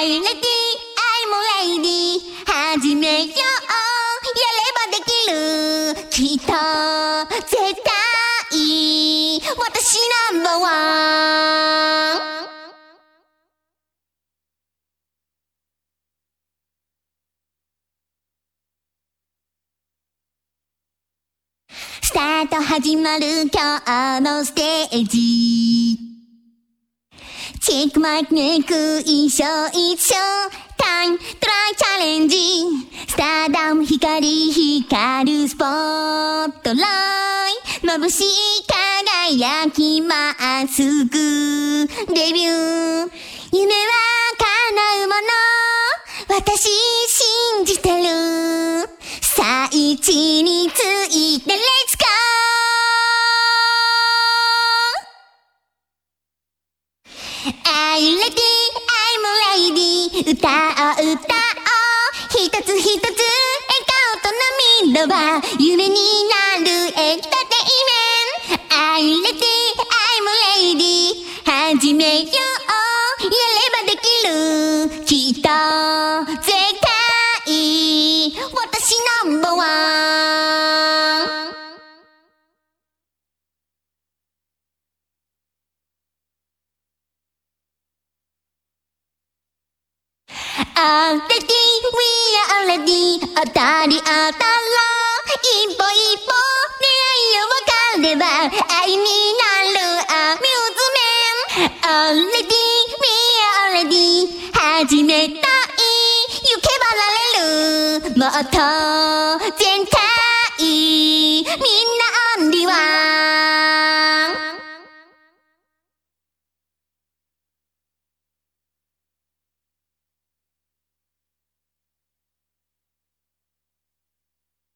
I'm ready, I'm ready 始めようやればできるきっと絶対私ナンバーワンスタート始まる今日のステージチェックマイクネック一緒タイムトライチャレンジスターダム光るスポットライト眩しい輝きまっすぐデビュー夢は叶うもの私信じてるさあ位置についてレッツゴーI'm ready, I'm ready 歌おう一つ一つ笑顔と涙は夢になるエンターテインメント I'm ready, I'm ready 始めようやればできるきっと絶対私ナンバーワンAlready, we are ready 当たり当たら一歩一歩出会いを分かれば愛になるアミューズメント Already, we are ready 始めたい行けばなれるもっと全体みんなオンリーワン